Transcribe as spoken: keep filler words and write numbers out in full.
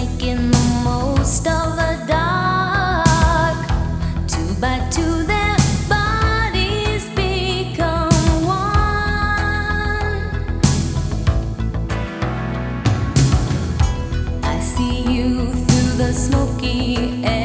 making the most of the dark. Two by two, their bodies become one. I see you through the smoky air.